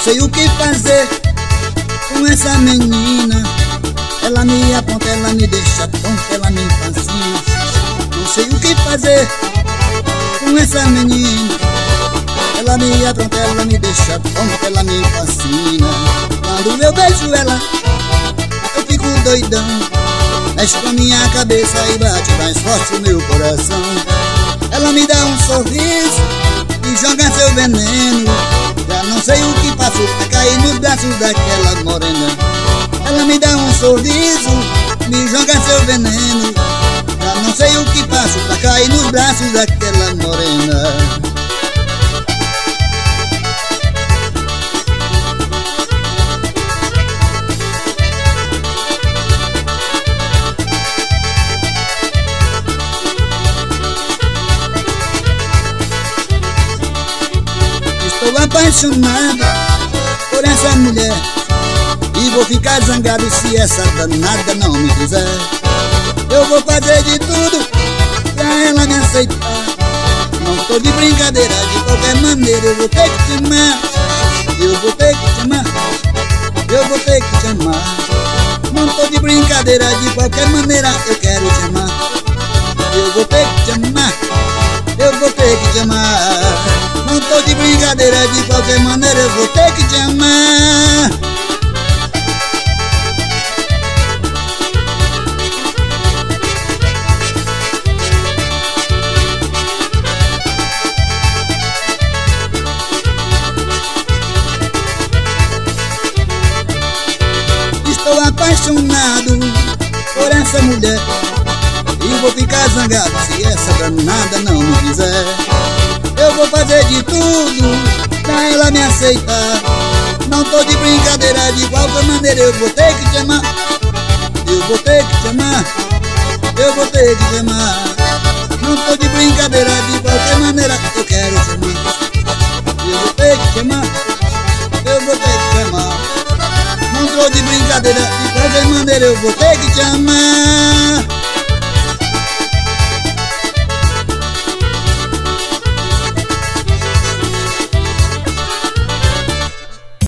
sei o que fazer com essa menina. Ela me aponta, ela me deixa tonta, ela me fascina. Não sei o que fazer com essa menina. Ela me apronta, ela me deixa tonta, ela me fascina. Quando eu beijo ela, eu fico doidão. Mexe com a minha cabeça e bate mais forte o meu coração. Ela me dá um sorriso e joga seu veneno. Já não sei o que faço pra cair nos braços daquela morena. Ela me dá um sorriso, me joga seu veneno. Já não sei o que faço pra cair nos braços daquela morena. Estou apaixonado por essa mulher e vou ficar zangado se essa danada não me quiser. Eu vou fazer de tudo pra ela me aceitar. Não tô de brincadeira, de qualquer maneira eu vou ter que te amar. Eu vou ter que te amar, eu vou ter que te amar. Não tô de brincadeira, de qualquer maneira eu quero te amar. Eu vou ter que te amar, eu vou ter que te amar. Não tô de brincadeira, de qualquer maneira eu vou ter que te amar. Estou apaixonado por essa mulher e vou ficar zangado se essa danada não me quiser. Eu vou fazer de tudo pra ela me aceitar. Não tô de brincadeira, de qualquer maneira eu vou ter que te amar. Eu vou ter que te amar, eu vou ter que te amar. Não tô de brincadeira, de qualquer maneira eu quero te amar. Eu vou ter que te amar, eu vou ter que te amar. Não tô de brincadeira, de qualquer maneira eu vou ter que te amar.